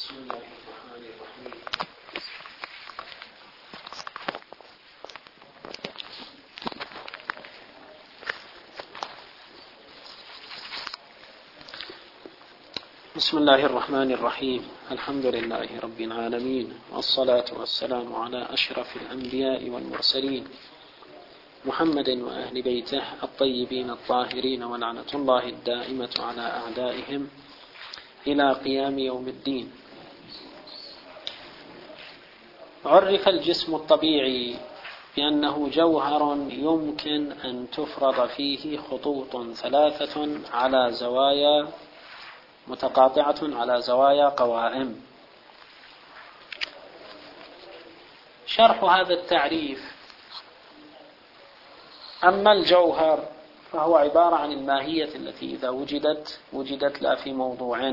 بسم الله الرحمن الرحيم. بسم الله الرحمن الرحيم. الحمد لله رب العالمين، والصلاة والسلام على أشرف الأنبياء والمرسلين محمد وأهل بيته الطيبين الطاهرين، ولعنة الله الدائمة على أعدائهم إلى قيام يوم الدين. عرف الجسم الطبيعي بأنه جوهر يمكن أن تفرض فيه خطوط ثلاثة على زوايا متقاطعة على زوايا قوائم. شرح هذا التعريف: أما الجوهر فهو عبارة عن الماهية التي إذا وجدت لا في موضوع،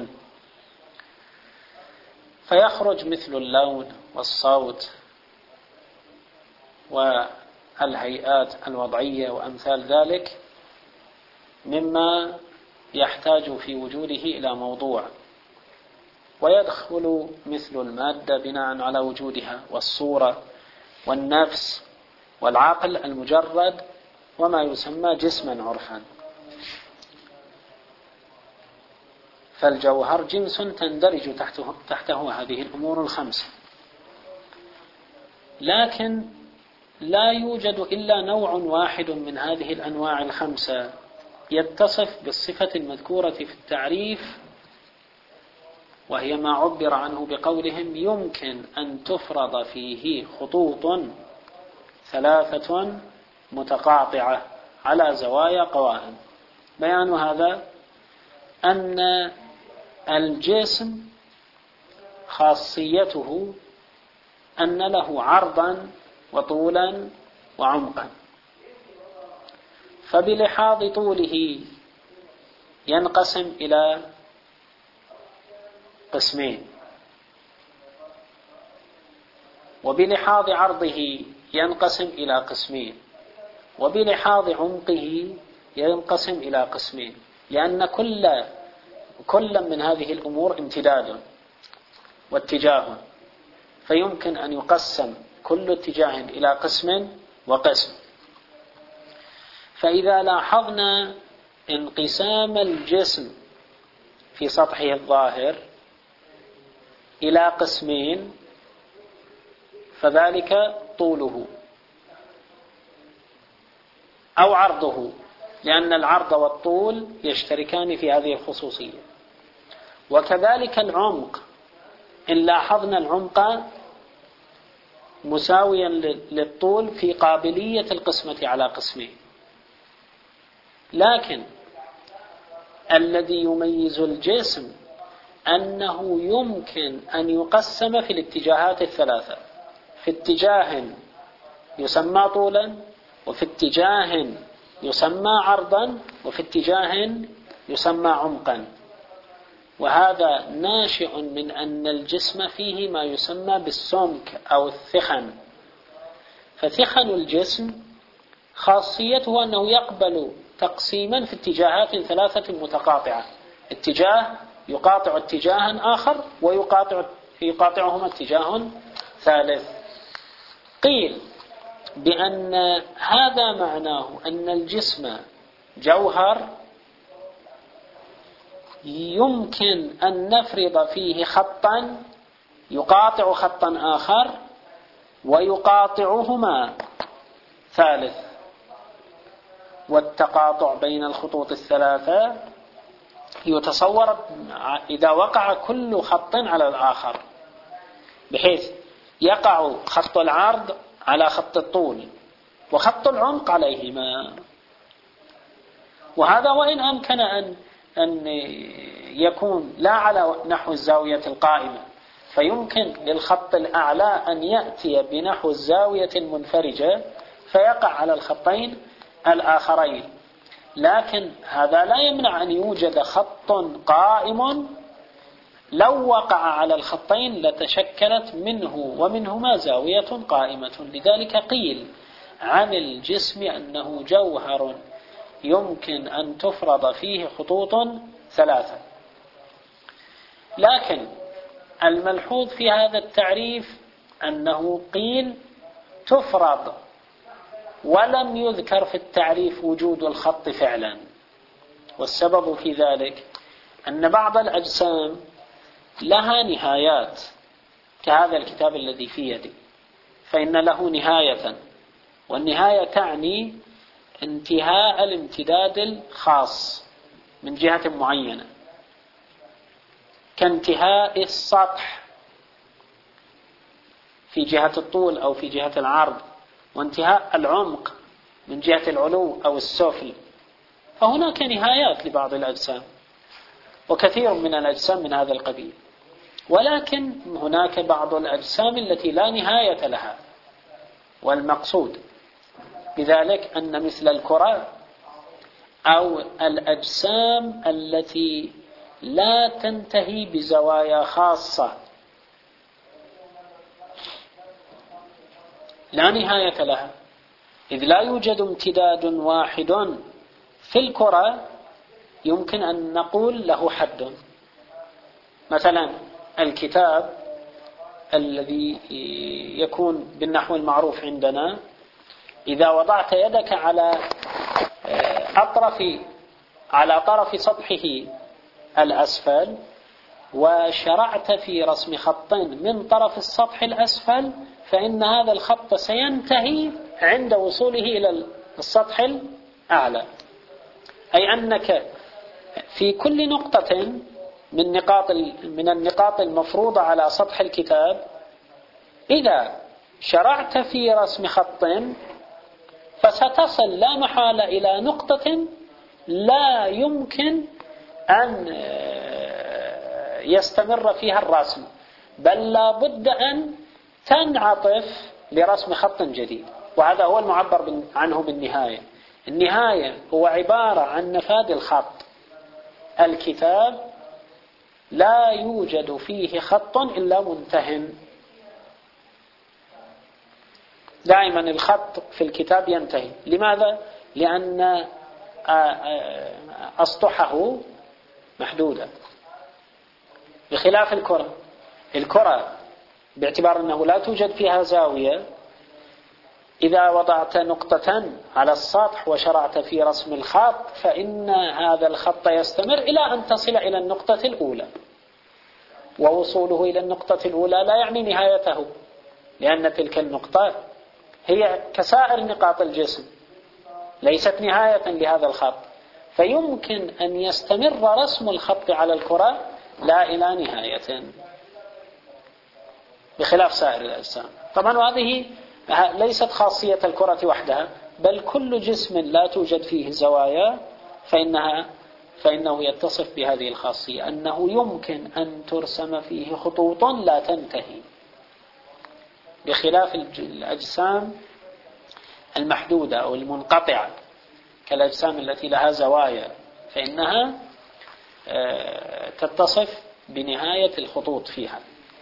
فيخرج مثل اللون والصوت والهيئات الوضعية وأمثال ذلك مما يحتاج في وجوده إلى موضوع، ويدخل مثل المادة بناء على وجودها، والصورة والنفس والعقل المجرد، وما يسمى جسما عرفا. فالجوهر جنس تندرج تحته هذه الأمور الخمسة، لكن لا يوجد إلا نوع واحد من هذه الأنواع الخمسة يتصف بالصفة المذكورة في التعريف، وهي ما عبر عنه بقولهم يمكن أن تفرض فيه خطوط ثلاثة متقاطعة على زوايا قوائم. بيان هذا أن الجسم خاصيته أن له عرضا وطولا وعمقا، فبلحاظ طوله ينقسم إلى قسمين، وبلحاظ عرضه ينقسم إلى قسمين، وبلحاظ عمقه ينقسم إلى قسمين، لأن كل من هذه الأمور امتداد واتجاه، فيمكن أن يقسم كل اتجاه إلى قسم وقسم. فإذا لاحظنا انقسام الجسم في سطحه الظاهر إلى قسمين، فذلك طوله أو عرضه، لأن العرض والطول يشتركان في هذه الخصوصية. وكذلك العمق، إن لاحظنا العمق مساويا للطول في قابلية القسمة على قسمين، لكن الذي يميز الجسم أنه يمكن أن يقسم في الاتجاهات الثلاثة، في اتجاه يسمى طولا، وفي اتجاه يسمى عرضا، وفي اتجاه يسمى عمقا. وهذا ناشئ من أن الجسم فيه ما يسمى بالسمك أو الثخن. فثخن الجسم خاصيته أنه يقبل تقسيما في اتجاهات ثلاثة متقاطعة، اتجاه يقاطع اتجاها آخر ويقاطعهما اتجاه ثالث. قيل بأن هذا معناه أن الجسم جوهر يمكن أن نفرض فيه خطا يقاطع خطا آخر ويقاطعهما ثالث، والتقاطع بين الخطوط الثلاثة يتصور إذا وقع كل خط على الآخر، بحيث يقع خط العرض على خط الطول وخط العمق عليهما. وهذا وإن أمكن أن يكون لا على نحو الزاوية القائمة، فيمكن للخط الأعلى أن يأتي بنحو الزاوية المنفرجة فيقع على الخطين الآخرين، لكن هذا لا يمنع أن يوجد خط قائم لو وقع على الخطين لتشكلت منه ومنهما زاوية قائمة. لذلك قيل عن الجسم أنه جوهر يمكن أن تفرض فيه خطوط ثلاثة. لكن الملحوظ في هذا التعريف أنه قيل تفرض، ولم يذكر في التعريف وجود الخط فعلا. والسبب في ذلك أن بعض الأجسام لها نهايات، كهذا الكتاب الذي في يدي فإن له نهاية، والنهاية تعني انتهاء الامتداد الخاص من جهة معينة، كانتهاء السطح في جهة الطول أو في جهة العرض، وانتهاء العمق من جهة العلو أو السفل. فهناك نهايات لبعض الأجسام، وكثير من الأجسام من هذا القبيل. ولكن هناك بعض الأجسام التي لا نهاية لها، والمقصود بذلك أن مثل الكرة أو الأجسام التي لا تنتهي بزوايا خاصة لا نهاية لها، إذ لا يوجد امتداد واحد في الكرة يمكن أن نقول له حد. مثلا الكتاب الذي يكون بالنحو المعروف عندنا، إذا وضعت يدك على طرف سطحه الأسفل وشرعت في رسم خط من طرف السطح الأسفل، فإن هذا الخط سينتهي عند وصوله إلى السطح الأعلى. أي أنك في كل نقطة من النقاط المفروضة على سطح الكتاب، إذا شرعت في رسم خط فستصل لا محالة إلى نقطة لا يمكن أن يستمر فيها الرسم، بل لا بد أن تنعطف لرسم خط جديد. وهذا هو المعبر عنه بالنهاية. النهاية هو عبارة عن نفاذ الخط. الكتاب لا يوجد فيه خط إلا منتهٍ. دائما الخط في الكتاب ينتهي. لماذا؟ لأن أسطحه محدودة، بخلاف الكرة باعتبار أنه لا توجد فيها زاوية، إذا وضعت نقطة على السطح وشرعت في رسم الخط فإن هذا الخط يستمر إلى أن تصل إلى النقطة الأولى، ووصوله إلى النقطة الأولى لا يعني نهايته، لأن تلك النقطة هي كسائر نقاط الجسم، ليست نهاية لهذا الخط، فيمكن أن يستمر رسم الخط على الكرة لا إلى نهاية، بخلاف سائر الأجسام. طبعا وهذه ليست خاصية الكرة وحدها، بل كل جسم لا توجد فيه زوايا فإنه يتصف بهذه الخاصية، أنه يمكن أن ترسم فيه خطوط لا تنتهي، بخلاف الأجسام المحدودة أو المنقطعة كالأجسام التي لها زوايا، فإنها تتصف بنهاية الخطوط فيها.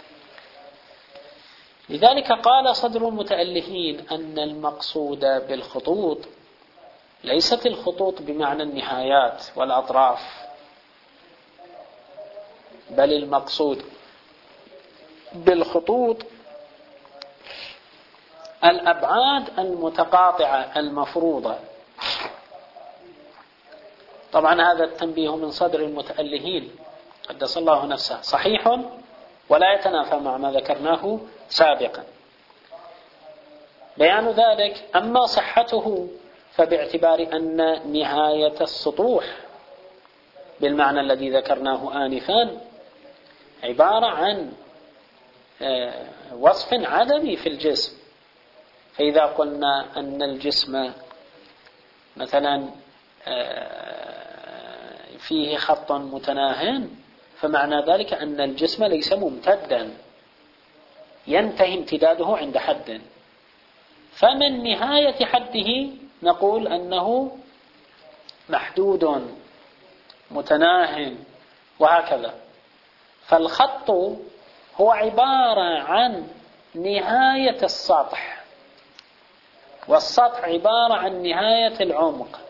لذلك قال صدر المتألفين أن المقصود بالخطوط ليست الخطوط بمعنى النهايات والأطراف، بل المقصود بالخطوط الأبعاد المتقاطعة المفروضة. طبعا هذا التنبيه من صدر المتألهين قدس الله نفسه صحيح ولا يتنافى مع ما ذكرناه سابقا. بيان ذلك أما صحته فباعتبار أن نهاية السطوح بالمعنى الذي ذكرناه آنفا عبارة عن وصف عدمي في الجسم. فإذا قلنا أن الجسم مثلا فيه خط متناهٍ فمعنى ذلك أن الجسم ليس ممتدا، ينتهي امتداده عند حد، فمن نهاية حده نقول أنه محدود متناهٍ وهكذا. فالخط هو عبارة عن نهاية السطح، والسطح عبارة عن نهاية العمق،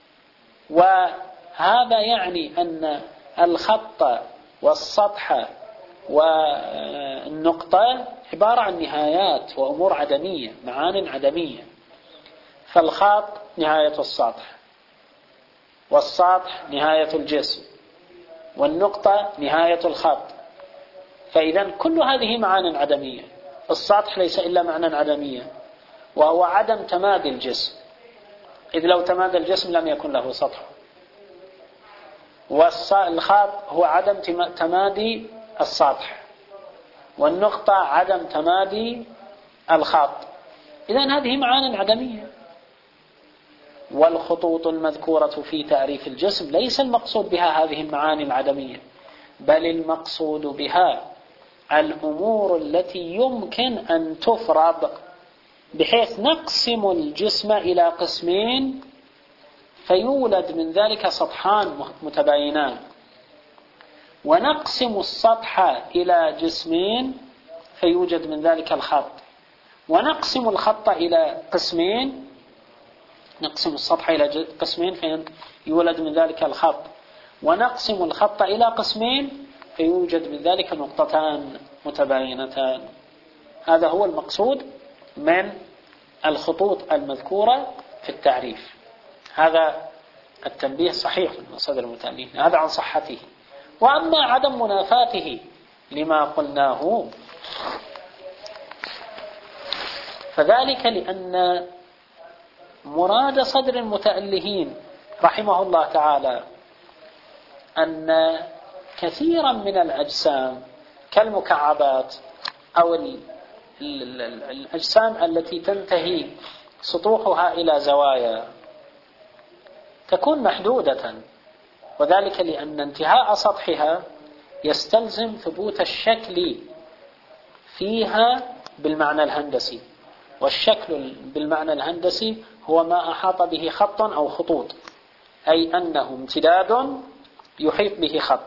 وهذا يعني أن الخط والسطح والنقطة عبارة عن نهايات وأمور عدمية، معان عدمية. فالخط نهاية السطح، والسطح نهاية الجسم، والنقطة نهاية الخط. فإذا كل هذه معان عدمية. السطح ليس إلا معنى عدمية، وهو عدم تمادي الجسم، إذ لو تمادى الجسم لم يكن له سطح. والخط هو عدم تمادي السطح، والنقطة عدم تمادي الخط. إذن هذه معان عدمية. والخطوط المذكورة في تعريف الجسم ليس المقصود بها هذه المعاني العدمية، بل المقصود بها الأمور التي يمكن أن تفرض، بحيث نقسم الجسم إلى قسمين فيولد من ذلك سطحان متباينان، ونقسم السطح إلى جسمين فيوجد من ذلك الخط، ونقسم الخط إلى قسمين، نقسم السطح إلى قسمين فيولد من ذلك الخط، ونقسم الخط إلى قسمين فيوجد من ذلك نقطتان متباينتان. هذا هو المقصود من الخطوط المذكورة في التعريف. هذا التنبيه صحيح من صدر المتألفين، هذا عن صحته. وأما عدم منافاته لما قلناه فذلك لأن مراد صدر المتألهين رحمه الله تعالى أن كثيرا من الأجسام كالمكعبات أو الأجسام التي تنتهي سطوحها إلى زوايا تكون محدودة، وذلك لأن انتهاء سطحها يستلزم ثبوت الشكل فيها بالمعنى الهندسي، والشكل بالمعنى الهندسي هو ما أحاط به خط أو خطوط، أي أنه امتداد يحيط به خط،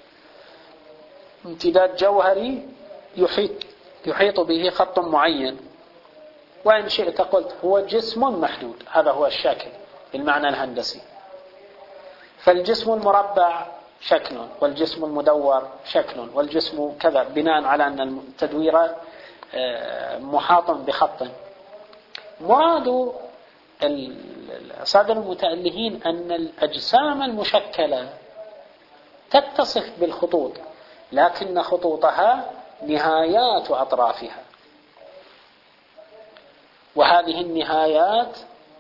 امتداد جوهري يحيط به خط معين. وإن شئت قلت هو جسم محدود، هذا هو الشكل بالمعنى الهندسي. فالجسم المربع شكل، والجسم المدور شكل، والجسم كذا، بناء على أن التدوير محاط بخط. مراد صدر المتألهين أن الأجسام المشكلة تتصف بالخطوط، لكن خطوطها نهايات أطرافها، وهذه النهايات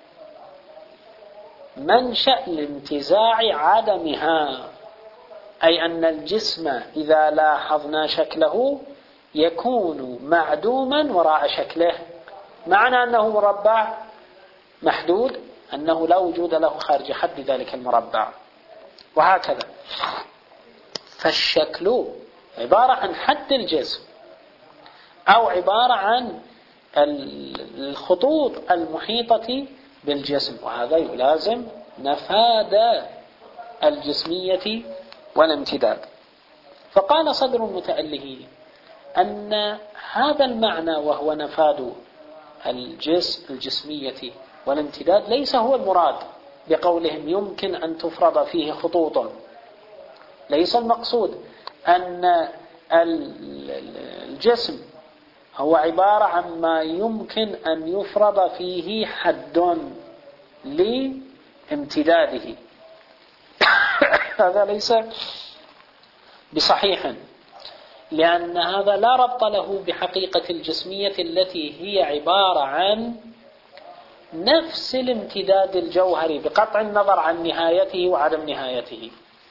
منشأ لانتزاع عدمها، أي أن الجسم إذا لاحظنا شكله يكون معدوما وراء شكله. معنى أنه مربع محدود أنه لا وجود له خارج حد ذلك المربع، وهكذا. فالشكل عبارة عن حد الجسم، أو عبارة عن الخطوط المحيطة بالجسم، وهذا يلازم نفاذ الجسمية والامتداد. فقال صدر المتألهين أن هذا المعنى وهو نفاذ الجسمية والامتداد ليس هو المراد بقولهم يمكن أن تفرض فيه خطوط. ليس المقصود أن الجسم هو عبارة عن ما يمكن أن يفرض فيه حد لامتداده. هذا ليس بصحيح، لأن هذا لا ربط له بحقيقة الجسمية التي هي عبارة عن نفس الامتداد الجوهري بقطع النظر عن نهايته وعدم نهايته.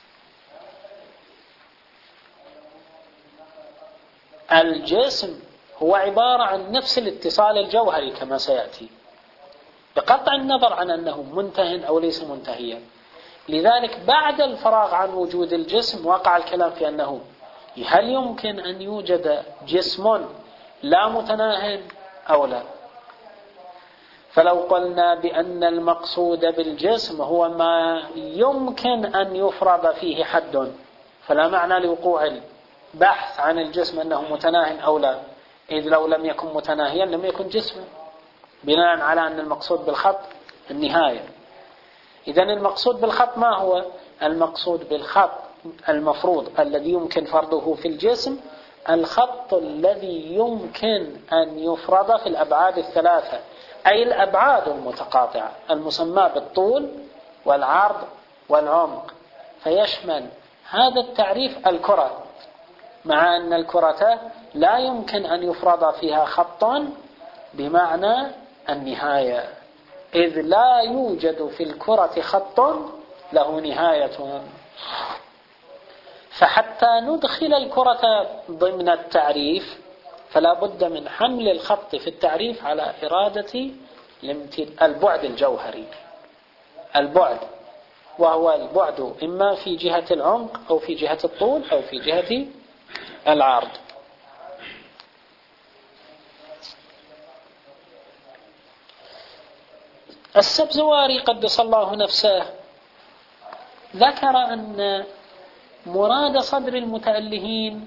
الجسم هو عبارة عن نفس الاتصال الجوهري كما سيأتي، بقطع النظر عن أنه منتهٍ أو ليس منتهيا. لذلك بعد الفراغ عن وجود الجسم وقع الكلام في أنه هل يمكن أن يوجد جسم لا متناهٍ أو لا. فلو قلنا بأن المقصود بالجسم هو ما يمكن أن يفرض فيه حد، فلا معنى لوقوع البحث عن الجسم أنه متناهٍ أو لا، إذ لو لم يكن متناهيا لم يكن جسما، بناء على أن المقصود بالخط النهاية. إذن المقصود بالخط ما هو؟ المقصود بالخط المفروض الذي يمكن فرضه في الجسم الخط الذي يمكن أن يفرض في الأبعاد الثلاثة، أي الأبعاد المتقاطعة المسمى بالطول والعرض والعمق، فيشمل هذا التعريف الكرة، مع أن الكرة لا يمكن أن يفرض فيها خط بمعنى النهاية، إذ لا يوجد في الكرة خط له نهاية. فحتى ندخل الكرة ضمن التعريف فلا بد من حمل الخط في التعريف على إرادة البعد الجوهري، البعد، وهو البعد إما في جهة العمق أو في جهة الطول أو في جهة العرض. السبزواري قدس الله نفسه ذكر أن مراد صدر المتألهين،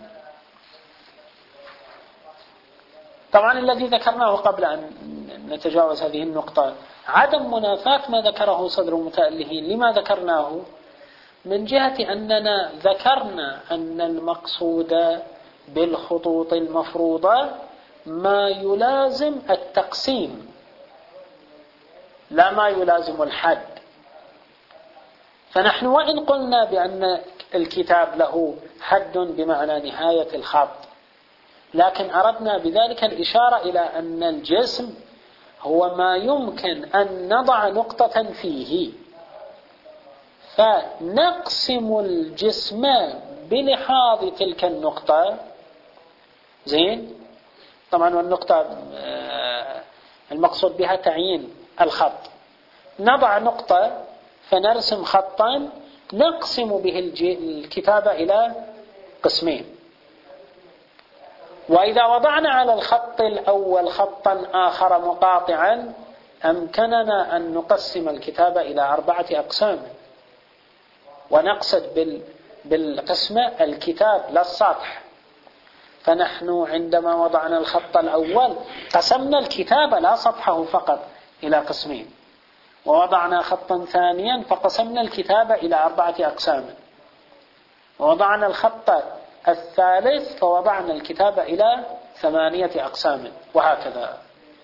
طبعا الذي ذكرناه قبل أن نتجاوز هذه النقطة عدم منافاة ما ذكره صدر المتألهين. لما ذكرناه؟ من جهة أننا ذكرنا أن المقصود بالخطوط المفروضة ما يلازم التقسيم لا ما يلازم الحد. فنحن وإن قلنا بأن الكتاب له حد بمعنى نهاية الخط، لكن أردنا بذلك الإشارة إلى أن الجسم هو ما يمكن أن نضع نقطة فيه، فنقسم الجسم بلحاظ تلك النقطة. زين؟ طبعا والنقطة المقصود بها تعيين الخط. نضع نقطة فنرسم خطا نقسم به الكتابة إلى قسمين. وإذا وضعنا على الخط الأول خطا آخر مقاطعا أمكننا أن نقسم الكتابة إلى 4 أقسام، ونقصد بالقسمة الكتاب لا السطح. فنحن عندما وضعنا الخط الأول قسمنا الكتابة لا سطحه فقط إلى قسمين، ووضعنا خطا ثانيا فقسمنا الكتابة إلى 4 أقسام، ووضعنا الخط الثالث فوضعنا الكتابة إلى 8 أقسام، وهكذا.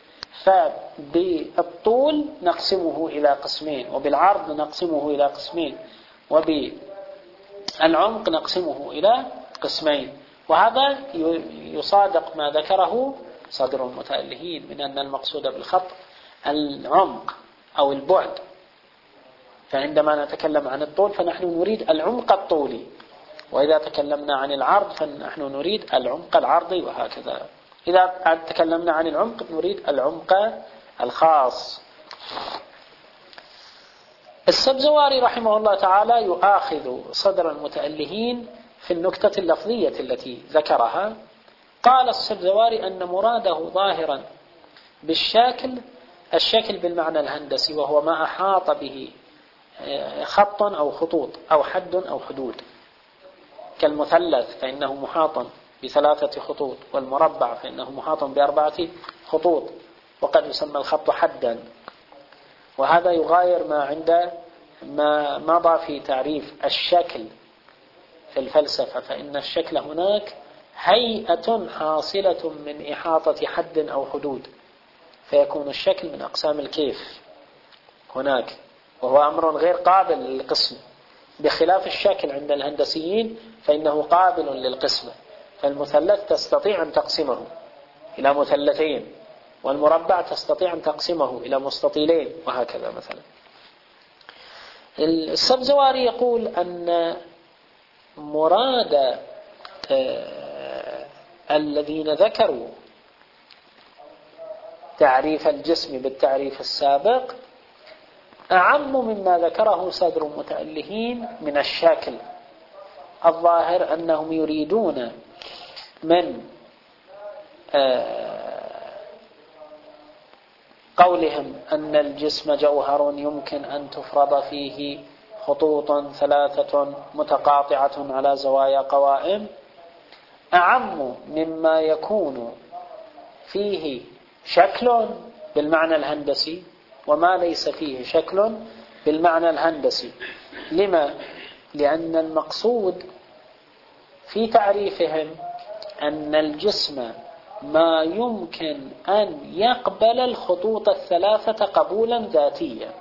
فبالطول نقسمه إلى قسمين، وبالعرض نقسمه إلى قسمين، وبالعمق نقسمه إلى قسمين. وهذا يصادق ما ذكره صدر المتألهين من أن المقصود بالخط العمق أو البعد. فعندما نتكلم عن الطول فنحن نريد العمق الطولي، وإذا تكلمنا عن العرض فنحن نريد العمق العرضي، وهكذا. إذا تكلمنا عن العمق نريد العمق الخاص. السبزواري رحمه الله تعالى يؤاخذ صدر المتألهين في النكتة اللفظية التي ذكرها. قال السبزواري أن مراده ظاهرا الشكل بالمعنى الهندسي، وهو ما أحاط به خط أو خطوط أو حد أو حدود، كالمثلث فإنه محاط ب3 خطوط، والمربع فإنه محاط ب4 خطوط، وقد يسمى الخط حدا. وهذا يغاير ما مضى في تعريف الشكل في الفلسفة، فإن الشكل هناك هيئة حاصلة من إحاطة حد أو حدود، فيكون الشكل من أقسام الكيف هناك، وهو أمر غير قابل للقسم، بخلاف الشكل عند الهندسيين فإنه قابل للقسمة. فالمثلث تستطيع أن تقسمه إلى مثلثين، والمربع تستطيع أن تقسمه إلى مستطيلين، وهكذا. مثلا السبزواري يقول أن مراد الذين ذكروا تعريف الجسم بالتعريف السابق أعم مما ذكره صدر المتألهين من الشكل. الظاهر أنهم يريدون من قولهم أن الجسم جوهر يمكن أن تفرض فيه خطوط 3 متقاطعة على زوايا قوائم، أعم مما يكون فيه شكل بالمعنى الهندسي وما ليس فيه شكل بالمعنى الهندسي. لما؟ لأن المقصود في تعريفهم أن الجسم ما يمكن أن يقبل الخطوط الثلاثة قبولا ذاتيا.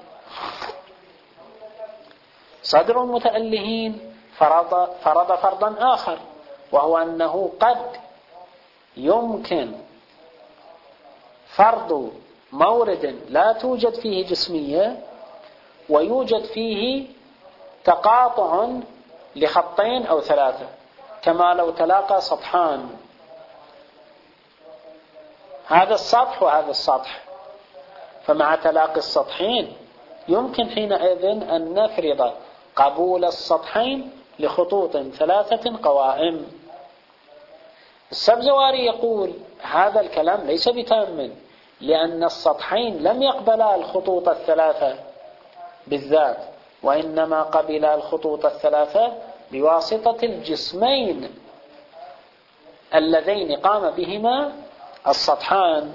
صدر المتألهين فرض فرضا آخر، وهو أنه قد يمكن فرض مورد لا توجد فيه جسمية ويوجد فيه تقاطع لخطين أو ثلاثة، كما لو تلاقى سطحان، هذا السطح وهذا السطح، فمع تلاقي السطحين يمكن حينئذ أن نفرض قبول السطحين لخطوط ثلاثة قوائم. السبزواري يقول هذا الكلام ليس بتام، لأن السطحين لم يقبلا الخطوط الثلاثة بالذات، وإنما قبلا الخطوط الثلاثة بواسطة الجسمين اللذين قام بهما السطحان.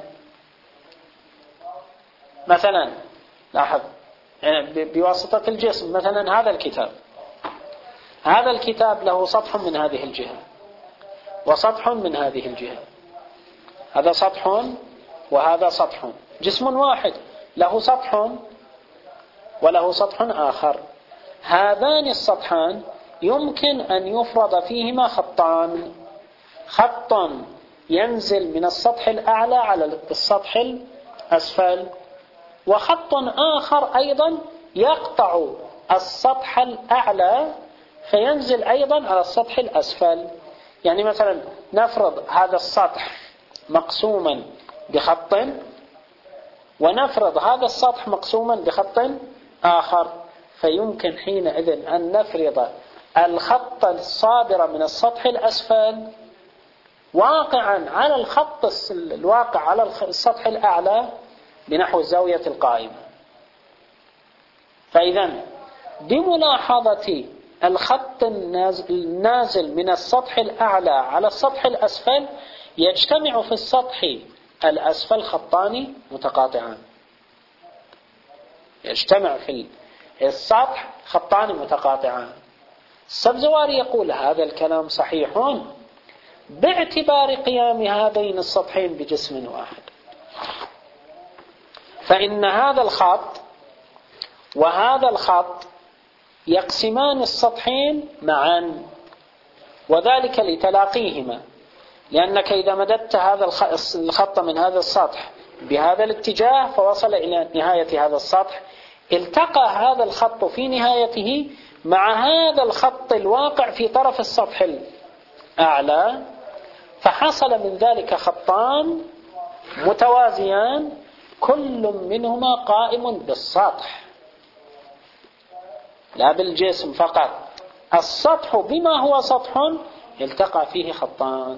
مثلا لاحظ، بواسطة الجسم، مثلا هذا الكتاب له سطح من هذه الجهة وسطح من هذه الجهة، هذا سطح وهذا سطح، جسم واحد له سطح وله سطح آخر. هذان السطحان يمكن أن يفرض فيهما خطان، خط ينزل من السطح الأعلى على السطح الأسفل، وخط آخر أيضا يقطع السطح الأعلى فينزل أيضا على السطح الأسفل. يعني مثلا نفرض هذا السطح مقسوما بخط، ونفرض هذا السطح مقسوما بخط آخر، فيمكن حينئذ أن نفرض الخط الصادر من السطح الأسفل واقعا على الخط الواقع على السطح الأعلى بنحو الزاوية القائمة. فإذا بملاحظة الخط النازل من السطح الأعلى على السطح الأسفل يجتمع في السطح الأسفل خطان متقاطعان، يجتمع في السطح خطان متقاطعان. السبزواري يقول هذا الكلام صحيح باعتبار قيام هذين السطحين بجسم واحد، فإن هذا الخط وهذا الخط يقسمان السطحين معا، وذلك لتلاقيهما، لأنك إذا مددت هذا الخط من هذا السطح بهذا الاتجاه فوصل إلى نهاية هذا السطح، التقى هذا الخط في نهايته مع هذا الخط الواقع في طرف السطح الأعلى، فحصل من ذلك خطان متوازيان كل منهما قائم بالسطح لا بالجسم فقط. السطح بما هو سطح التقى فيه خطان.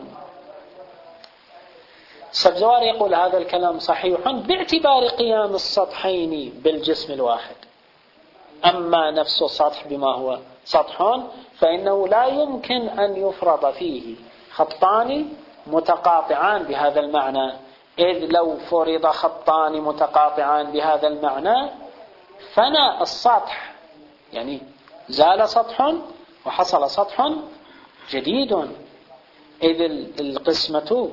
السبزواري يقول هذا الكلام صحيح باعتبار قيام السطحين بالجسم الواحد، أما نفس السطح بما هو سطح فإنه لا يمكن أن يفرض فيه خطان متقاطعان بهذا المعنى، إذ لو فرض خطان متقاطعان بهذا المعنى فنى السطح، يعني زال سطح وحصل سطح جديد، إذ القسمة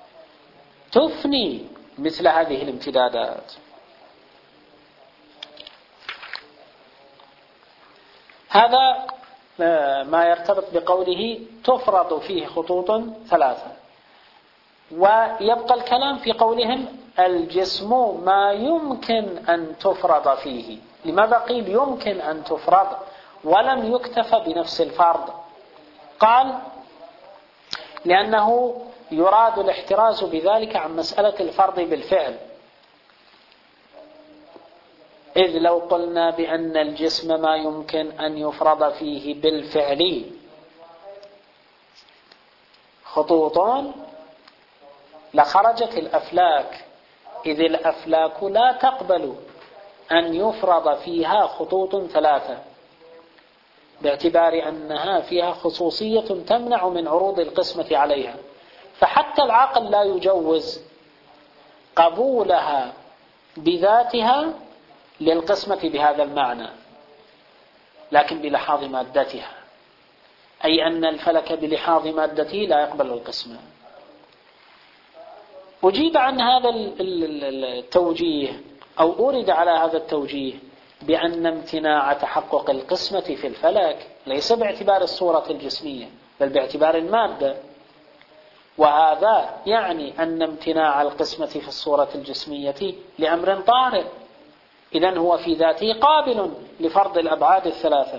تفني مثل هذه الامتدادات. هذا ما يرتبط بقوله تفرض فيه خطوط ثلاثة. ويبقى الكلام في قولهم الجسم ما يمكن أن تفرض فيه. لماذا قيل يمكن أن تفرض ولم يكتف بنفس الفرض؟ قال لأنه يراد الاحتراز بذلك عن مسألة الفرض بالفعل، إذ لو قلنا بأن الجسم ما يمكن أن يفرض فيه بالفعل خطوط لخرجت الأفلاك، إذ الأفلاك لا تقبل أن يفرض فيها خطوط ثلاثة باعتبار أنها فيها خصوصية تمنع من عروض القسمة عليها، فحتى العقل لا يجوز قبولها بذاتها للقسمة بهذا المعنى، لكن بلحاظ مادتها، أي أن الفلك بلحاظ مادته لا يقبل القسمة. أجيب عن هذا التوجيه أو أورد على هذا التوجيه بأن امتناع تحقق القسمة في الفلك ليس باعتبار الصورة الجسمية بل باعتبار المادة، وهذا يعني أن امتناع القسمة في الصورة الجسمية لأمر طارئ، إذن هو في ذاته قابل لفرض الأبعاد الثلاثة.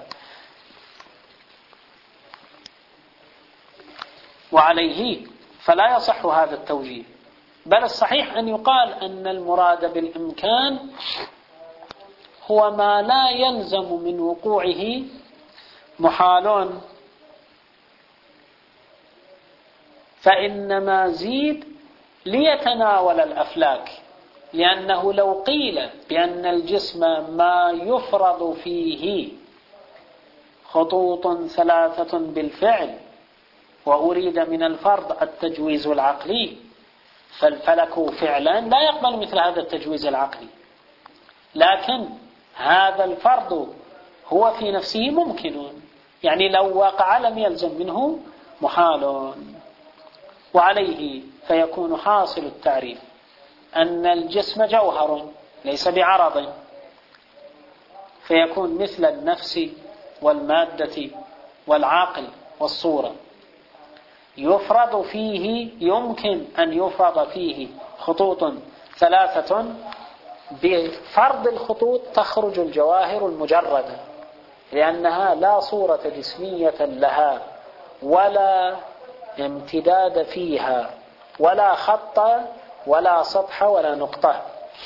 وعليه فلا يصح هذا التوجيه، بل الصحيح أن يقال أن المراد بالإمكان هو ما لا يلزم من وقوعه محال، فإنما زيد ليتناول الأفلاك، لأنه لو قيل بأن الجسم ما يفرض فيه خطوط ثلاثة بالفعل وأريد من الفرض التجويز العقلي، فالفلك فعلا لا يقبل مثل هذا التجويز العقلي، لكن هذا الفرض هو في نفسه ممكن، يعني لو وقع لم يلزم منه محال. وعليه فيكون حاصل التعريف أن الجسم جوهر ليس بعرض، فيكون مثل النفس والمادة والعقل والصورة، يفرض فيه، يمكن أن يفرض فيه خطوط ثلاثة، بفرض الخطوط تخرج الجواهر المجردة، لأنها لا صورة جسمية لها ولا امتداد فيها ولا خط ولا سطح ولا نقطة.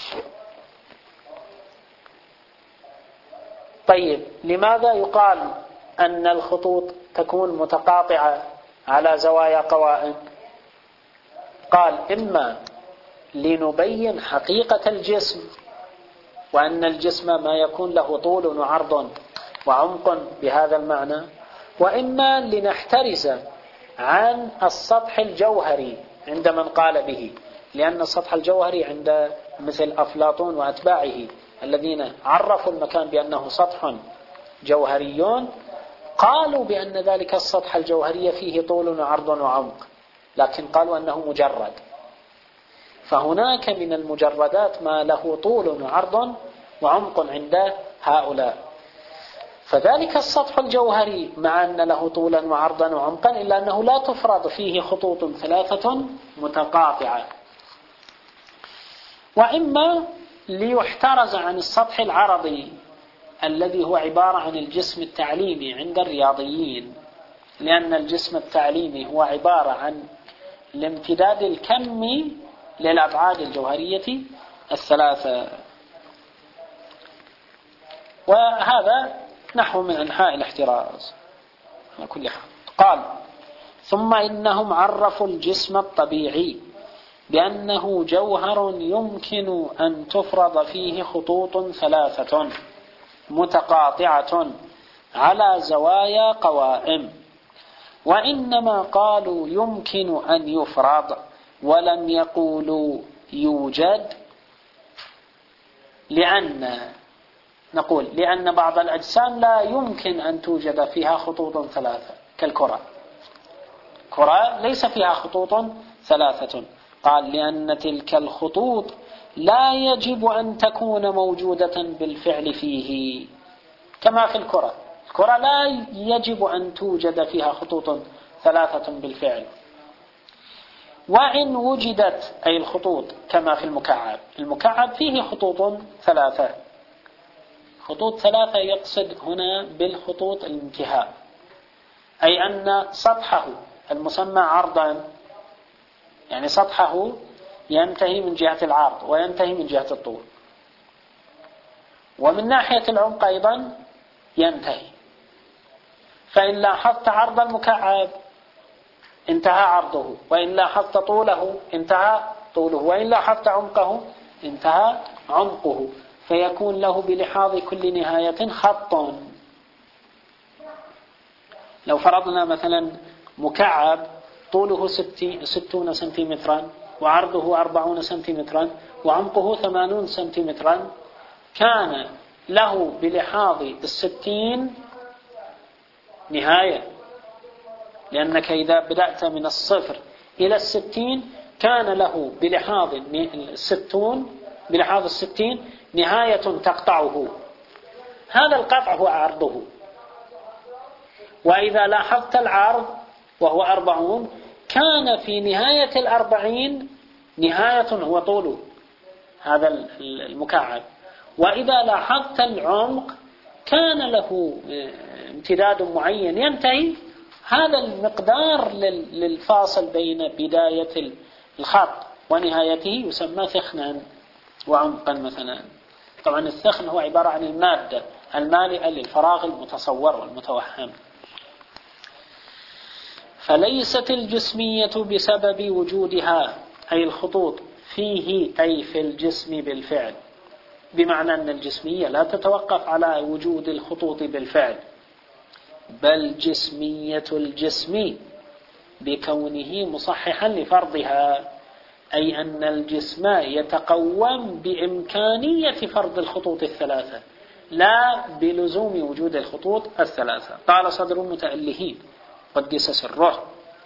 طيب، لماذا يقال أن الخطوط تكون متقاطعة على زوايا قوائم؟ قال إما لنبين حقيقة الجسم، وأن الجسم ما يكون له طول وعرض وعمق بهذا المعنى، وإما لنحترز عن السطح الجوهري عند من قال به، لأن السطح الجوهري عند مثل أفلاطون وأتباعه الذين عرفوا المكان بأنه سطح جوهري، قالوا بأن ذلك السطح الجوهري فيه طول وعرض وعمق، لكن قالوا أنه مجرد. فهناك من المجردات ما له طول وعرض وعمق عند هؤلاء، فذلك السطح الجوهري مع أن له طولا وعرضا وعمقا إلا أنه لا تفرض فيه خطوط ثلاثة متقاطعة. وإما ليحترز عن السطح العرضي الذي هو عبارة عن الجسم التعليمي عند الرياضيين، لأن الجسم التعليمي هو عبارة عن الامتداد الكمي للأبعاد الجوهرية الثلاثة. وهذا نحو من أنحاء الاحتراز على كل حال. قال: ثم إنهم عرفوا الجسم الطبيعي بأنه جوهر يمكن أن تفرض فيه خطوط ثلاثة متقاطعة على زوايا قوائم، وإنما قالوا يمكن أن يفرض ولم يقولوا يوجد، لأن بعض الأجسام لا يمكن أن توجد فيها خطوط ثلاثة كالكرة، كرة ليس فيها خطوط ثلاثة. قال: لأن تلك الخطوط لا يجب أن تكون موجودة بالفعل فيه، كما في الكرة، الكرة لا يجب أن توجد فيها خطوط ثلاثة بالفعل. وإن وجدت أي الخطوط كما في المكعب، المكعب فيه خطوط ثلاثة، خطوط ثلاثة يقصد هنا بالخطوط الانتهاء، أي أن سطحه المسمى عرضا، يعني سطحه ينتهي من جهة العرض وينتهي من جهة الطول، ومن ناحية العمق أيضا ينتهي. فإن لاحظت عرض المكعب انتهى عرضه، وإن لاحظت طوله انتهى طوله، وإن لاحظت عمقه انتهى عمقه، فيكون له بلحاظ كل نهاية خط. لو فرضنا مثلا مكعب طوله 60 سنتيمترا وعرضه 40 سنتيمترا وعمقه 80 سنتيمترا، كان له بلحاظ 60 نهاية، لأنك إذا بدأت من 0 إلى 60 كان له بلحاظ 60 نهاية تقطعه، هذا القطع هو عرضه. وإذا لاحظت العرض وهو 40 كان في نهاية 40 نهاية هو طوله هذا المكعب. وإذا لاحظت العمق كان له امتداد معين ينتهي، هذا المقدار للفاصل بين بداية الخط ونهايته يسمى ثخنا وعمقا مثلا. طبعا الثخن هو عبارة عن المادة المالئة للفراغ المتصور والمتوهم. فليست الجسمية بسبب وجودها أي الخطوط فيه أي في الجسم بالفعل، بمعنى أن الجسمية لا تتوقف على وجود الخطوط بالفعل، بل جسمية الجسم بكونه مصححا لفرضها، أي أن الجسم يتقوم بإمكانية فرض الخطوط الثلاثة لا بلزوم وجود الخطوط الثلاثة. قال صدر المتألهين قدس سره: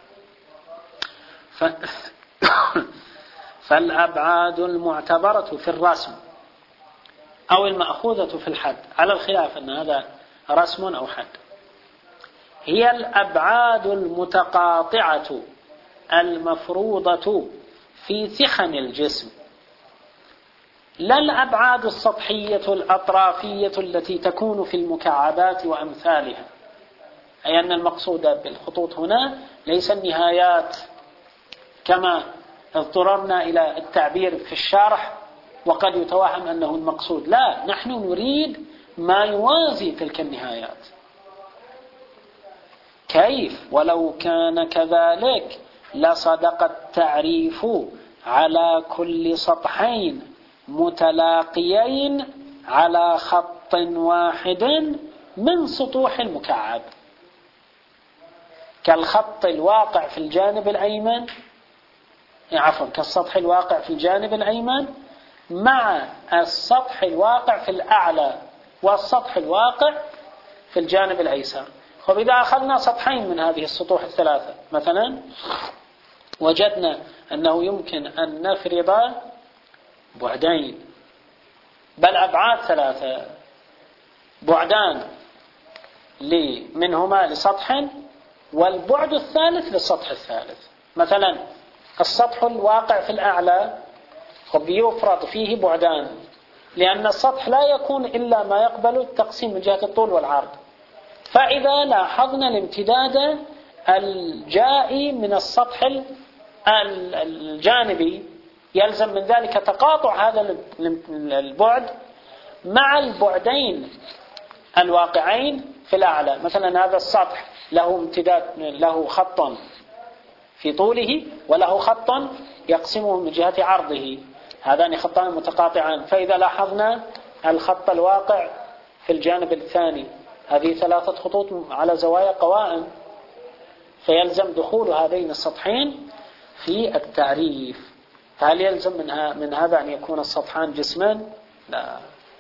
فالأبعاد المعتبرة في الرسم أو المأخوذة في الحد، على الخلاف أن هذا رسم أو حد، هي الأبعاد المتقاطعة المفروضة في ثخن الجسم، لا الأبعاد السطحية الأطرافية التي تكون في المكعبات وأمثالها. أي أن المقصود بالخطوط هنا ليس النهايات كما اضطررنا إلى التعبير في الشرح وقد يتوهم أنه المقصود، لا، نحن نريد ما يوازي تلك النهايات. كيف؟ ولو كان كذلك لصدق التعريف على كل سطحين متلاقيين على خط واحد من سطوح المكعب، كالخط الواقع في الجانب الأيمن، كالسطح الواقع في الجانب الأيمن مع السطح الواقع في الأعلى والسطح الواقع في الجانب الأيسر. إذا أخذنا سطحين من هذه السطوح الثلاثة مثلا وجدنا أنه يمكن أن نفرض بعدين، بل أبعاد ثلاثة، بعدان منهما لسطح والبعد الثالث للسطح الثالث. مثلا السطح الواقع في الأعلى يفرض فيه بعدان، لأن السطح لا يكون إلا ما يقبل التقسيم من جهة الطول والعرض. فإذا لاحظنا الامتداد الجائي من السطح الجانبي يلزم من ذلك تقاطع هذا البعد مع البعدين الواقعين في الأعلى. مثلا هذا السطح له امتداد، له خط في طوله وله خط يقسمه من جهة عرضه، هذان خطان متقاطعان. فإذا لاحظنا الخط الواقع في الجانب الثاني، هذه ثلاثة خطوط على زوايا قوائم، فيلزم دخول هذين السطحين في التعريف. فهل يلزم من هذا أن يكون السطحان جسما؟ لا.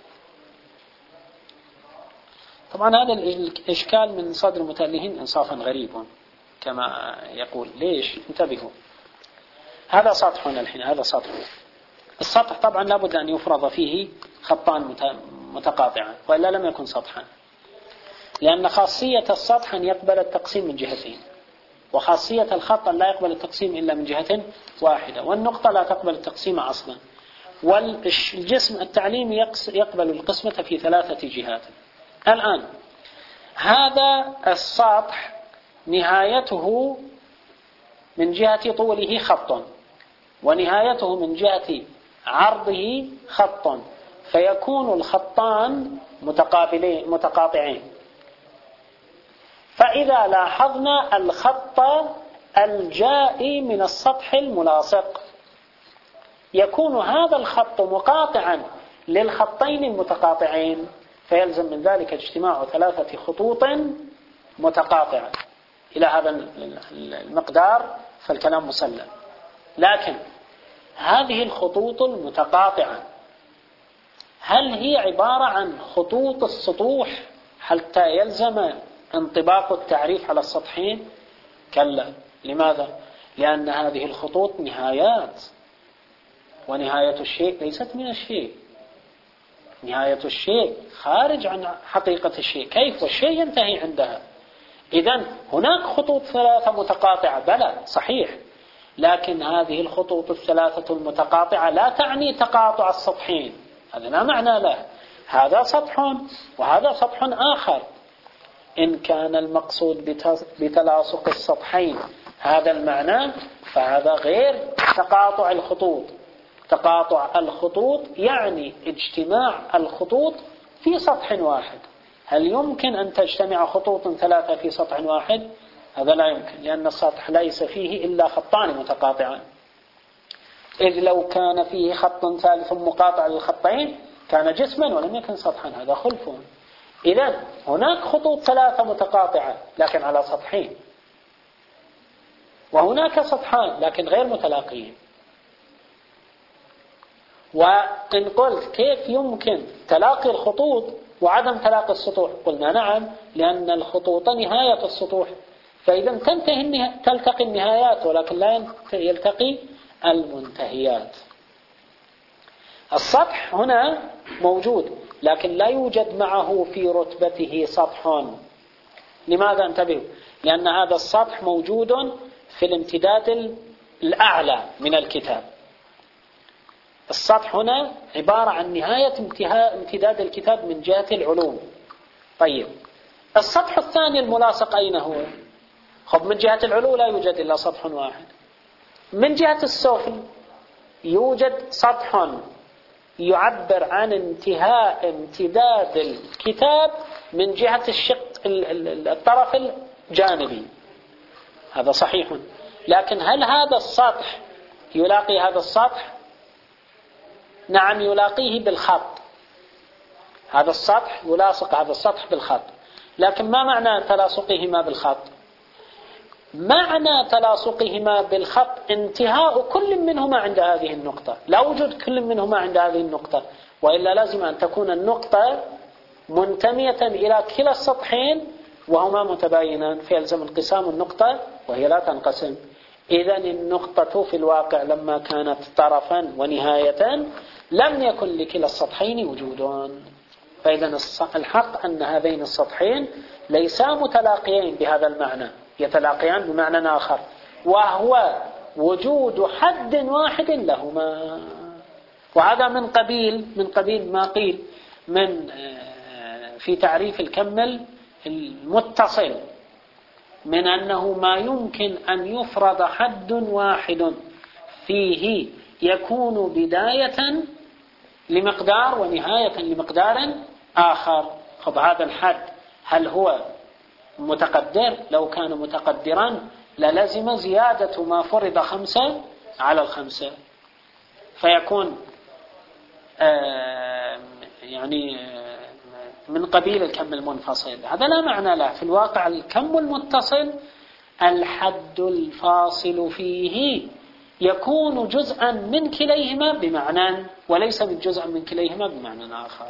طبعا هذا الإشكال من صدر المتألهين إنصافا غريب كما يقول. ليش؟ انتبهوا، هذا سطح الحين، هذا سطح. السطح طبعا لابد أن يفرض فيه خطان متقاطعان وإلا لم يكن سطحا، لأن خاصية السطح أن يقبل التقسيم من جهتين، وخاصية الخط لا يقبل التقسيم إلا من جهة واحدة، والنقطة لا تقبل التقسيم أصلا. والجسم التعليمي يقبل القسمة في 3 جهات. الآن هذا السطح نهايته من جهة طوله خط، ونهايته من جهة عرضه خط، فيكون الخطان متقاطعين. فإذا لاحظنا الخط الجائي من السطح الملاصق، يكون هذا الخط مقاطعا للخطين المتقاطعين، فيلزم من ذلك اجتماع 3 خطوط متقاطعة إلى هذا المقدار، فالكلام مسلم. لكن هذه الخطوط المتقاطعة هل هي عبارة عن خطوط السطوح حتى يلزم انطباق التعريف على السطحين؟ كلا. لماذا؟ لأن هذه الخطوط نهايات، ونهاية الشيء ليست من الشيء، نهاية الشيء خارج عن حقيقة الشيء، كيف والشيء ينتهي عندها. إذن هناك خطوط ثلاثة متقاطعة، بلى صحيح، لكن هذه الخطوط الثلاثة المتقاطعة لا تعني تقاطع السطحين، هذا لا معنى له، هذا سطح وهذا سطح آخر. إن كان المقصود بتلاصق السطحين هذا المعنى فهذا غير تقاطع الخطوط. تقاطع الخطوط يعني اجتماع الخطوط في سطح واحد. هل يمكن أن تجتمع خطوط ثلاثة في سطح واحد؟ هذا لا يمكن، لأن السطح ليس فيه إلا خطان متقاطعان، إذ لو كان فيه خط ثالث مقاطع للخطين كان جسما ولم يكن سطحا، هذا خلف. إذن هناك خطوط ثلاثة متقاطعة لكن على سطحين، وهناك سطحان لكن غير متلاقيين. وإن قلت كيف يمكن تلاقي الخطوط وعدم تلاقي السطوح؟ قلنا نعم، لأن الخطوط نهاية السطوح، فإذا تلتقي النهايات ولكن لا يلتقي المنتهيات. السطح هنا موجود لكن لا يوجد معه في رتبته سطح. لماذا؟ انتبهوا، لأن هذا السطح موجود في الامتداد الأعلى من الكتاب. السطح هنا عبارة عن نهاية امتداد الكتاب من جهة العلوم. طيب السطح الثاني الملاصق أين هو؟ خب من جهة العلو لا يوجد إلا سطح واحد، من جهة السفل يوجد سطح يعبر عن انتهاء امتداد الكتاب من جهة الطرف الجانبي، هذا صحيح. لكن هل هذا السطح يلاقي هذا السطح؟ نعم يلاقيه بالخط، هذا السطح يلاصق هذا السطح بالخط. لكن ما معنى تلاصقهما بالخط؟ معنى تلاصقهما بالخط انتهاء كل منهما عند هذه النقطة، لا وجود كل منهما عند هذه النقطة، وإلا لازم أن تكون النقطة منتمية إلى كلا السطحين وهما متباينان، فيلزم انقسام النقطة وهي لا تنقسم. إذن النقطة في الواقع لما كانت طرفا ونهاية لم يكن لكلا السطحين وجود. فإذن الحق أن هذين السطحين ليسا متلاقيين بهذا المعنى، يتلاقيان بمعنى آخر، وهو وجود حد واحد لهما. وهذا من قبيل ما قيل في تعريف الكم المتصل، من أنه ما يمكن أن يفرض حد واحد فيه يكون بداية لمقدار ونهاية لمقدار آخر. خب هذا الحد هل هو متقدر؟ لو كان متقدرا للزم زيادة ما فرض 5 على 5، فيكون من قبيل الكم المنفصل. هذا لا معنى له. في الواقع الكم المتصل الحد الفاصل فيه يكون جزءا من كليهما بمعنى، وليس من جزءا من كليهما بمعنى آخر.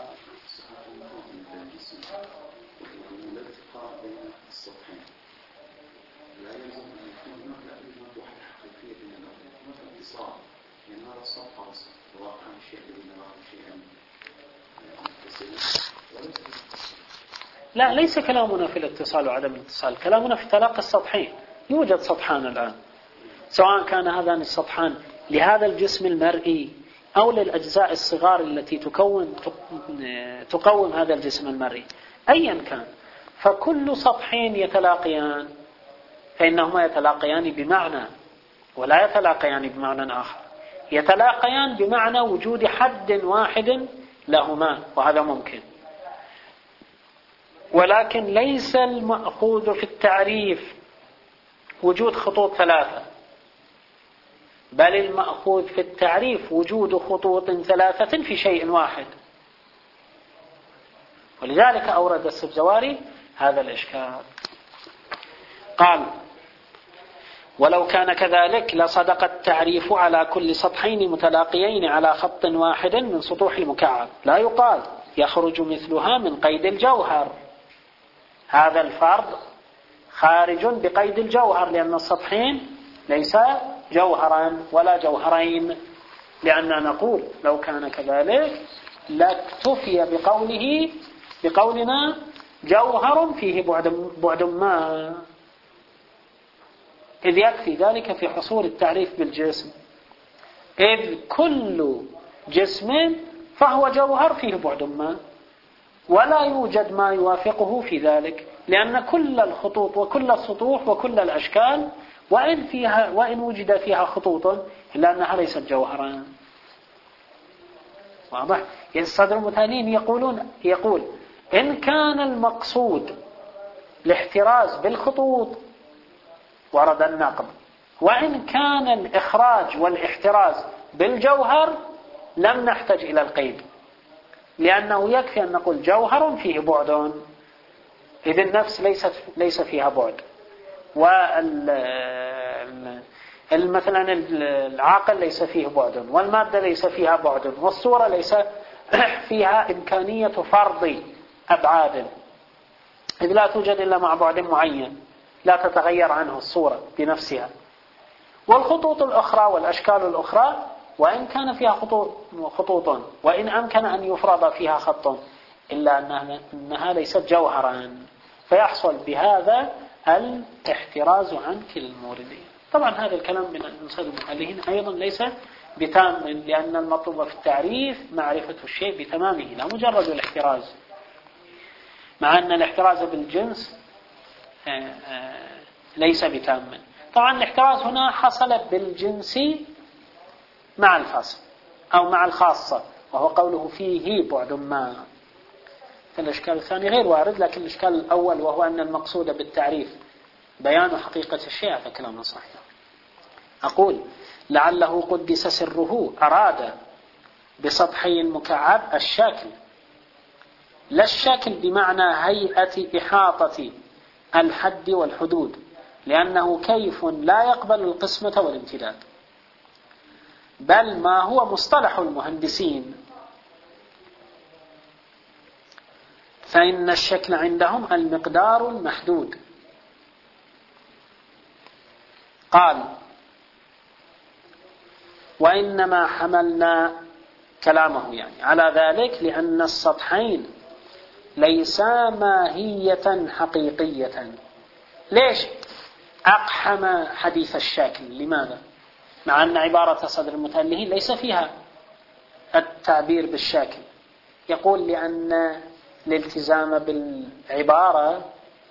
لا، ليس كلامنا في الاتصال وعدم الاتصال، كلامنا في تلاقي السطحين. يوجد سطحان الآن، سواء كان هذان السطحان لهذا الجسم المرئي أو للأجزاء الصغار التي تقوم هذا الجسم المرئي، أيا كان، فكل سطحين يتلاقيان، فإنهما يتلاقيان بمعنى ولا يتلاقيان بمعنى آخر، يتلاقيان بمعنى وجود حد واحد لهما، وهذا ممكن. ولكن ليس المأخوذ في التعريف وجود خطوط ثلاثة، بل المأخوذ في التعريف وجود خطوط ثلاثة في شيء واحد. ولذلك أورد السبزواري هذا الإشكال. قال: ولو كان كذلك لصدق التعريف على كل سطحين متلاقيين على خط واحد من سطوح المكعب، لا يقال يخرج مثلها من قيد الجوهر. هذا الفرض خارج بقيد الجوهر، لأن السطحين ليس جوهرا ولا جوهرين، لأننا نقول لو كان كذلك لاكتفي بقولنا جوهر فيه بعد ما، إذ يكفي ذلك في حصول التعريف بالجسم، إذ كل جسم فهو جوهر فيه بعد ما، ولا يوجد ما يوافقه في ذلك، لأن كل الخطوط وكل السطوح وكل الأشكال وإن وجد فيها خطوط إلا أنها ليست جوهرا. واضح؟ الصدر المتالين يقول إن كان المقصود الاحتراز بالخطوط ورد النقد، وإن كان الإخراج والاحتراز بالجوهر لم نحتاج إلى القيد، لأنه يكفي أن نقول جوهر فيه بعد، إذ النفس ليس فيها بعد، مثلا العقل ليس فيه بعد، والمادة ليس فيها بعد، والصورة ليس فيها إمكانية فرض أبعاد، إذ لا توجد إلا مع بعد معين لا تتغير عنه الصورة بنفسها. والخطوط الأخرى والأشكال الأخرى وإن كان فيها خطوط وإن أمكن أن يفرض فيها خط إلا أنها ليست جوهرا، فيحصل بهذا الاحتراز عن كل الموردين. طبعا هذا الكلام من المصادر المؤلهين أيضا ليس بتام، لأن المطلوب في التعريف معرفة الشيء بتمامه لا مجرد الاحتراز، مع أن الاحتراز بالجنس ليس بتام. طبعا الاحتراز هنا حصل بالجنس مع الفصل أو مع الخاصة، وهو قوله فيه بعد ما. فالإشكال الثاني غير وارد، لكن الإشكال الأول وهو أن المقصود بالتعريف بيان حقيقة الشيء، هذا كلام صحيح. أقول لعله قدس سره أراد بسطحي مكعب الشكل، لا الشكل بمعنى هيئة إحاطة الحد والحدود، لأنه كيف لا يقبل القسمة والامتداد، بل ما هو مصطلح المهندسين، فإن الشكل عندهم المقدار المحدود. قال وإنما حملنا كلامه يعني على ذلك لأن السطحين ليسا ماهية حقيقية. ليش أقحم حديث الشكل؟ لماذا؟ مع أن عبارة صدر المتألهين ليس فيها التعبير بالشكل. يقول لأن الالتزام بالعبارة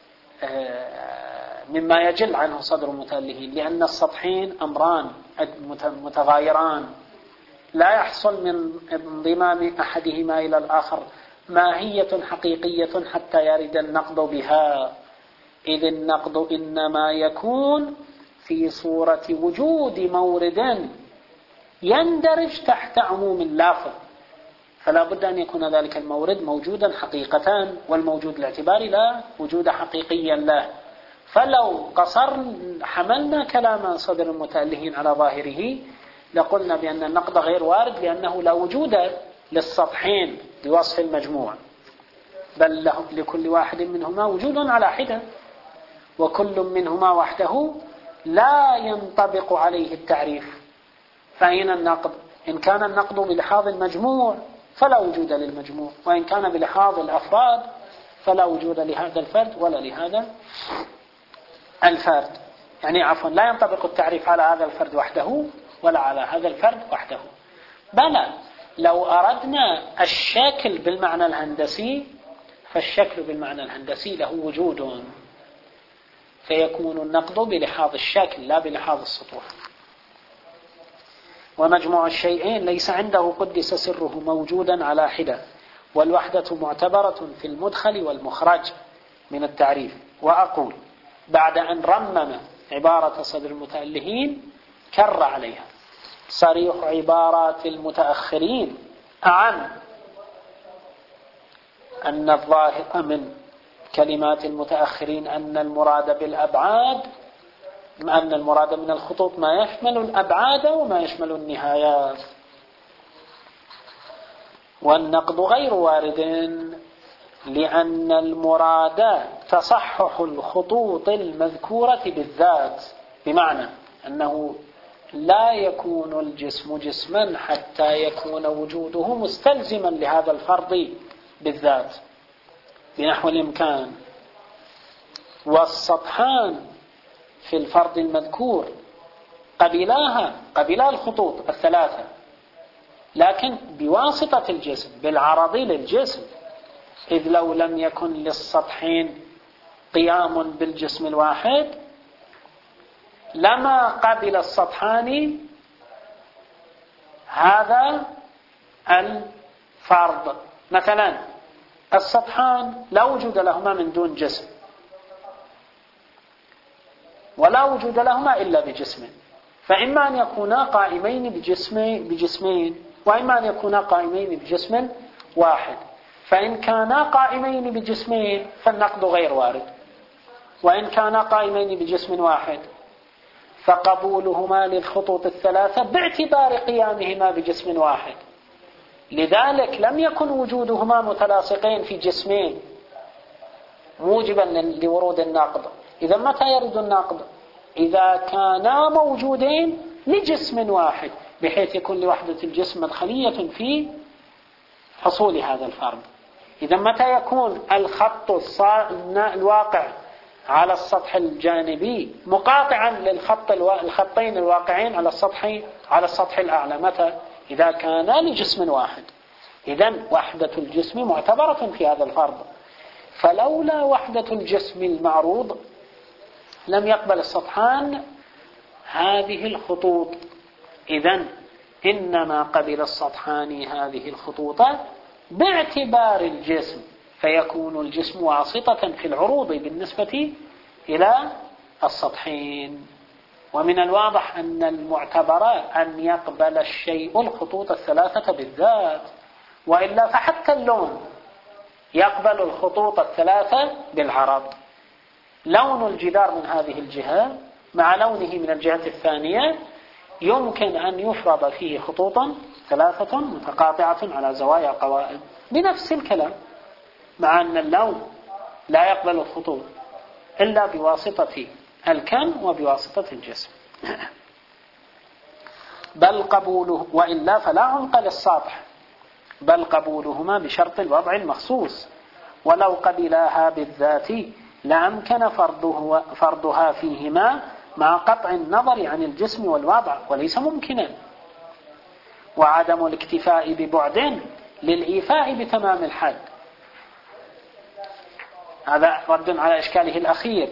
مما يجل عنه صدر المتألهين، لأن السطحين أمران متغايران لا يحصل من انضمام أحدهما إلى الآخر ماهية حقيقية حتى يرد النقد بها، إذ النقد إنما يكون في صورة وجود مورد يندرج تحت عموم اللافظ، فلا بد أن يكون ذلك المورد موجودا حقيقة، والموجود الاعتباري لا وجود حقيقيا له. فلو حملنا كلام صدر المتألهين على ظاهره لقلنا بأن النقد غير وارد، لأنه لا وجود للسطحين بوصف المجموع، بل لكل واحد منهما وجود على حدة، وكل منهما وحده لا ينطبق عليه التعريف. فأين النقد؟ إن كان النقد بلحاظ المجموع فلا وجود للمجموع، وإن كان بلحاظ الأفراد فلا وجود لهذا الفرد ولا لهذا الفرد. يعني عفوا، لا ينطبق التعريف على هذا الفرد وحده ولا على هذا الفرد وحده. بلى لو أردنا الشكل بالمعنى الهندسي فالشكل بالمعنى الهندسي له وجود، فيكون النقد بلحاظ الشكل لا بلحاظ السطوح. ومجموع الشيئين ليس عنده قدس سره موجودا على حدة، والوحدة معتبرة في المدخل والمخرج من التعريف. وأقول بعد أن رمم عبارة صدر المتألهين كر عليها صريح عبارات المتأخرين عن أن الظاهر من كلمات المتأخرين أن المراد بالأبعاد، أن المراد من الخطوط ما يشمل الأبعاد وما يشمل النهايات، والنقد غير وارد لأن المراد تصحح الخطوط المذكورة بالذات، بمعنى أنه لا يكون الجسم جسما حتى يكون وجوده مستلزما لهذا الفرض بالذات بنحو الإمكان. والسطحان في الفرض المذكور قبلا الخطوط الثلاثة، لكن بواسطة الجسم، بالعرض للجسم، إذ لو لم يكن للسطحين قيام بالجسم الواحد لما قبل السطحان هذا الفرض. مثلا السطحان لا وجود لهما من دون جسم، ولا وجود لهما إلا بجسم، فإما أن يكونا قائمين بجسمين، وإما أن يكونا قائمين بجسم واحد. فإن كانا قائمين بجسمين فالنقض غير وارد، وإن كانا قائمين بجسم واحد فقبولهما للخطوط الثلاثة باعتبار قيامهما بجسم واحد. لذلك لم يكن وجودهما متلاصقين في جسمين موجبا لورود النقض. إذا متى يرد النقض؟ إذا كانا موجودين لجسم واحد، بحيث يكون لوحدة الجسم مدخلية في حصول هذا الفرض. إذا متى يكون الخط الواقع على السطح الجانبي مقاطعا الخطين الواقعين على السطح الأعلى؟ متى؟ إذا كانا لجسم واحد. إذن وحدة الجسم معتبرة في هذا الفرض. فلولا وحدة الجسم المعروض لم يقبل السطحان هذه الخطوط. إذن إنما قبل السطحان هذه الخطوط باعتبار الجسم، فيكون الجسم واسطة في العروض بالنسبة إلى السطحين. ومن الواضح أن المعتبر أن يقبل الشيء الخطوط الثلاثة بالذات، وإلا فحتى اللون يقبل الخطوط الثلاثة بالعرض. لون الجدار من هذه الجهة مع لونه من الجهة الثانية يمكن أن يفرض فيه خطوط ثلاثة متقاطعة على زوايا قوائم بنفس الكلام، مع أن اللون لا يقبل الخطوط إلا بواسطة الكم وبواسطة الجسم. بل قبوله، وإلا فلا عمق للسطح، بل قبولهما بشرط الوضع المخصوص. ولو قبلاها بالذات لأمكن فرضها فيهما مع قطع النظر عن الجسم والوضع، وليس ممكنا. وعدم الاكتفاء ببعد للإيفاء بتمام الحد. هذا رد على إشكاله الأخير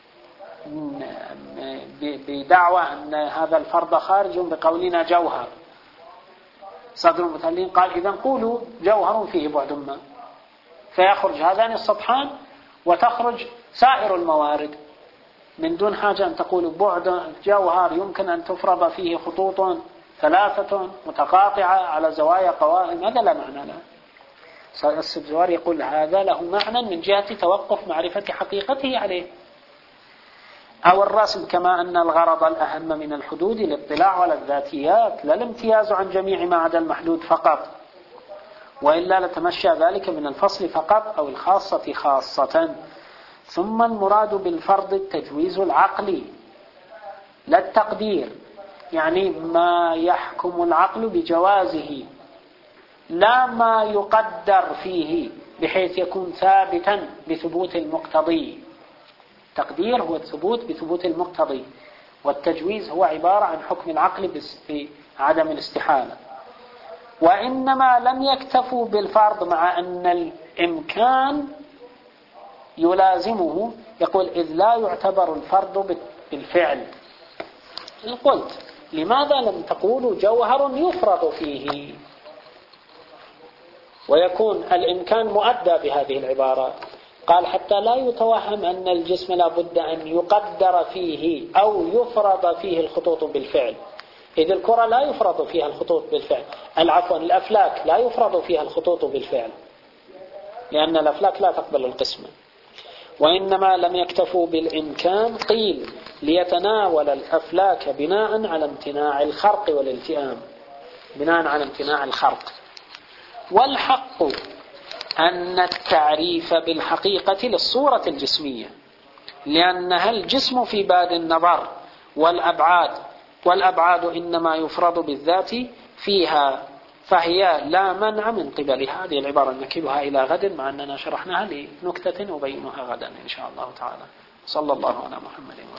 بدعوى أن هذا الفرض خارج بقولنا جوهر. صدر المتألين قال إذن قولوا جوهر فيه بعد ما، فيخرج هذان السطحان وتخرج سائر الموارد من دون حاجة أن تقول بعد جوهر يمكن أن تفرض فيه خطوط ثلاثة متقاطعة على زوايا قوائم. هذا لا معنى له. السبزواري يقول هذا له معنى من جهة توقف معرفة حقيقته عليه. أو الرسم، كما أن الغرض الأهم من الحدود الاطلاع على الذاتيات لا الامتياز عن جميع ما عدا المحدود فقط، وإلا لتمشى ذلك من الفصل فقط أو الخاصة خاصة. ثم المراد بالفرض التجويز العقلي لا التقدير، يعني ما يحكم العقل بجوازه، لا ما يقدر فيه بحيث يكون ثابتا بثبوت المقتضي. التقدير هو الثبوت بثبوت المقتضي، والتجويز هو عبارة عن حكم العقل بعدم الاستحالة. وإنما لم يكتفوا بالفرض مع أن الإمكان يلازمه، يقول إذ لا يعتبر الفرض بالفعل. قلت لماذا لم تقولوا جوهر يفرض فيه ويكون الإمكان مؤدى بهذه العبارات؟ قال حتى لا يتوهم أن الجسم لابد أن يقدر فيه أو يفرض فيه الخطوط بالفعل، إذ الكرة لا يفرض فيها الخطوط بالفعل، العفو الأفلاك لا يفرض فيها الخطوط بالفعل، لأن الأفلاك لا تقبل القسمة. وإنما لم يكتفوا بالإمكان قيل ليتناول الأفلاك بناء على امتناع الخرق والالتئام، بناء على امتناع الخرق. والحق أن التعريف بالحقيقة للصورة الجسمية، لأنها الجسم في باب النظر، والأبعاد إنما يفرض بالذات فيها، فهي لا منع من قبلها. هذه العبارة نكلها إلى غد، مع أننا شرحناها لنكتة نبينها غدا إن شاء الله تعالى. صلى الله على محمد.